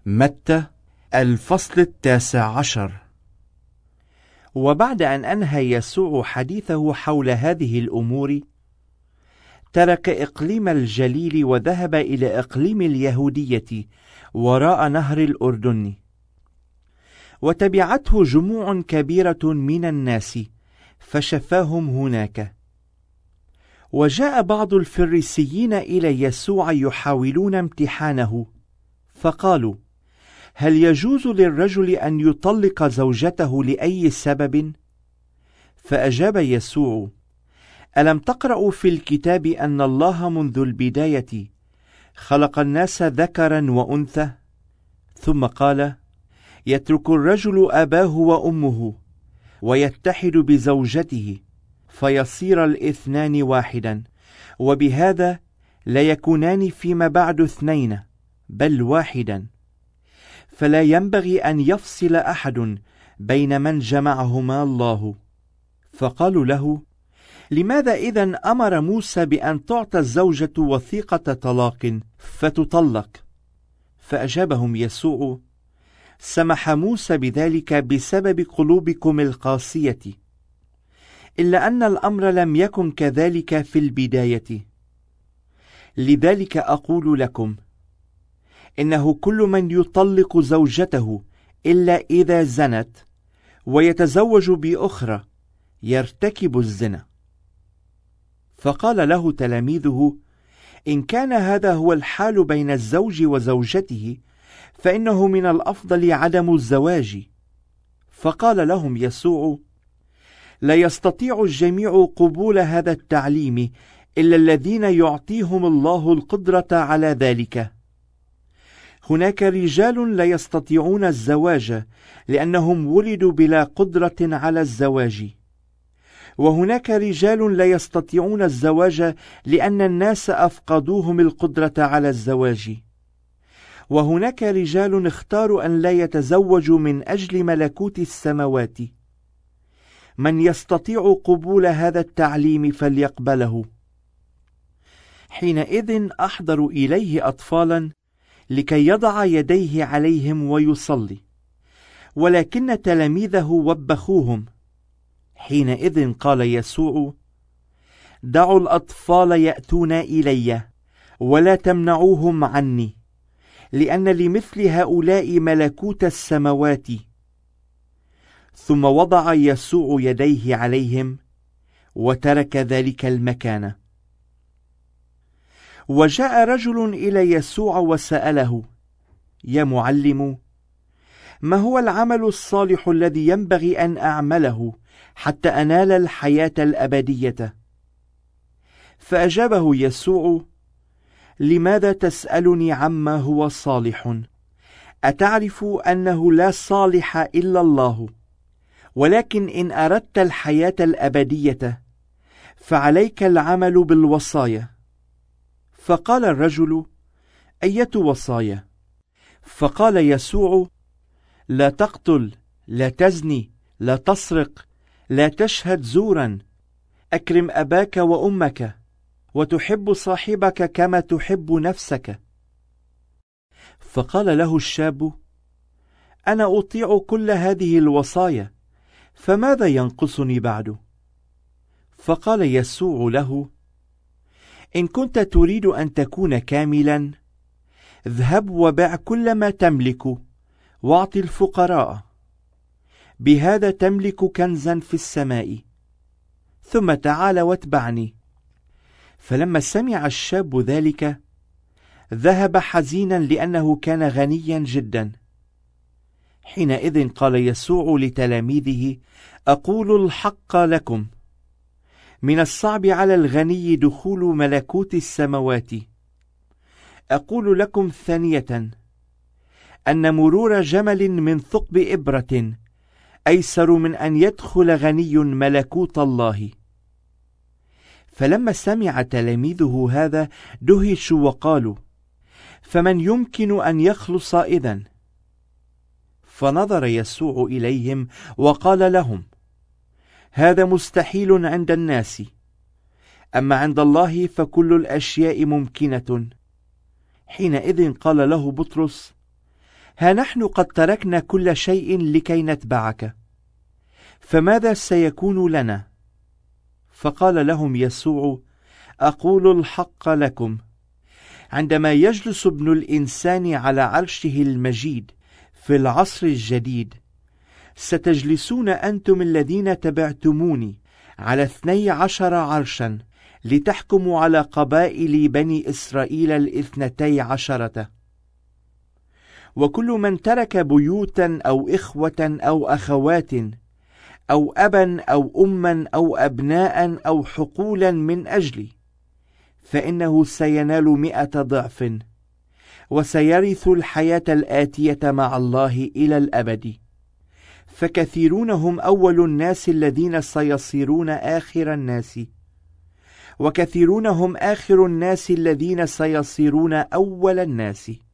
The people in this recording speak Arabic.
متى الفصل 19. وبعد أن أنهى يسوع حديثه حول هذه الأمور، ترك إقليم الجليل وذهب إلى إقليم اليهودية وراء نهر الأردن، وتبعته جموع كبيرة من الناس فشفاهم هناك. وجاء بعض الفريسيين إلى يسوع يحاولون امتحانه، فقالوا: هل يجوز للرجل أن يطلق زوجته لأي سبب؟ فأجاب يسوع: ألم تقرأوا في الكتاب أن الله منذ البداية خلق الناس ذكرا وأنثى؟ ثم قال: يترك الرجل أباه وأمه ويتحد بزوجته فيصير الاثنان واحدا، وبهذا لا يكونان فيما بعد اثنين بل واحدا. فلا ينبغي أن يفصل أحد بين من جمعهما الله. فقالوا له: لماذا إذن أمر موسى بأن تعطى الزوجة وثيقة طلاق فتطلق؟ فأجابهم يسوع: سمح موسى بذلك بسبب قلوبكم القاسية، إلا أن الأمر لم يكن كذلك في البداية. لذلك أقول لكم إنه كل من يطلق زوجته إلا إذا زنت ويتزوج بأخرى يرتكب الزنا. فقال له تلاميذه: إن كان هذا هو الحال بين الزوج وزوجته فإنه من الأفضل عدم الزواج. فقال لهم يسوع: لا يستطيع الجميع قبول هذا التعليم إلا الذين يعطيهم الله القدرة على ذلك. هناك رجال لا يستطيعون الزواج لأنهم ولدوا بلا قدرة على الزواج، وهناك رجال لا يستطيعون الزواج لأن الناس أفقدوهم القدرة على الزواج، وهناك رجال اختاروا أن لا يتزوجوا من أجل ملكوت السماوات. من يستطيع قبول هذا التعليم فليقبله. حينئذ أحضروا إليه أطفالا لكي يضع يديه عليهم ويصلي، ولكن تلاميذه وبخوهم. حينئذ قال يسوع: دعوا الأطفال يأتون إلي ولا تمنعوهم عني، لأن لمثل هؤلاء ملكوت السماوات. ثم وضع يسوع يديه عليهم وترك ذلك المكان. وجاء رجل إلى يسوع وسأله: يا معلم، ما هو العمل الصالح الذي ينبغي أن أعمله حتى أنال الحياة الأبدية؟ فأجابه يسوع: لماذا تسألني عما هو صالح؟ أتعرف أنه لا صالح إلا الله، ولكن إن أردت الحياة الأبدية فعليك العمل بالوصايا. فقال الرجل: أية وصايا؟ فقال يسوع: لا تقتل، لا تزني، لا تسرق، لا تشهد زورا، أكرم أباك وأمك، وتحب صاحبك كما تحب نفسك. فقال له الشاب: أنا أطيع كل هذه الوصايا، فماذا ينقصني بعد؟ فقال يسوع له: إن كنت تريد أن تكون كاملا، اذهب وبع كل ما تملك واعط الفقراء، بهذا تملك كنزا في السماء، ثم تعال واتبعني. فلما سمع الشاب ذلك ذهب حزينا لأنه كان غنيا جدا. حينئذ قال يسوع لتلاميذه: أقول الحق لكم، من الصعب على الغني دخول ملكوت السماوات. أقول لكم ثانية أن مرور جمل من ثقب إبرة أيسر من أن يدخل غني ملكوت الله. فلما سمع تلاميذه هذا دهشوا وقالوا: فمن يمكن أن يخلص إذن؟ فنظر يسوع إليهم وقال لهم: هذا مستحيل عند الناس، أما عند الله فكل الأشياء ممكنة. حينئذ قال له بطرس: ها نحن قد تركنا كل شيء لكي نتبعك، فماذا سيكون لنا؟ فقال لهم يسوع: أقول الحق لكم، عندما يجلس ابن الإنسان على عرشه المجيد في العصر الجديد، ستجلسون أنتم الذين تبعتموني على 12 عرشا لتحكموا على قبائل بني إسرائيل 12. وكل من ترك بيوتا أو إخوة أو أخوات أو أبا أو أما أو أبناء أو حقولا من أجلي، فإنه سينال 100 ضعف، وسيرث الحياة الآتية مع الله إلى الأبد. فكثيرون هم أول الناس الذين سيصيرون آخر الناس، وكثيرون هم آخر الناس الذين سيصيرون أول الناس.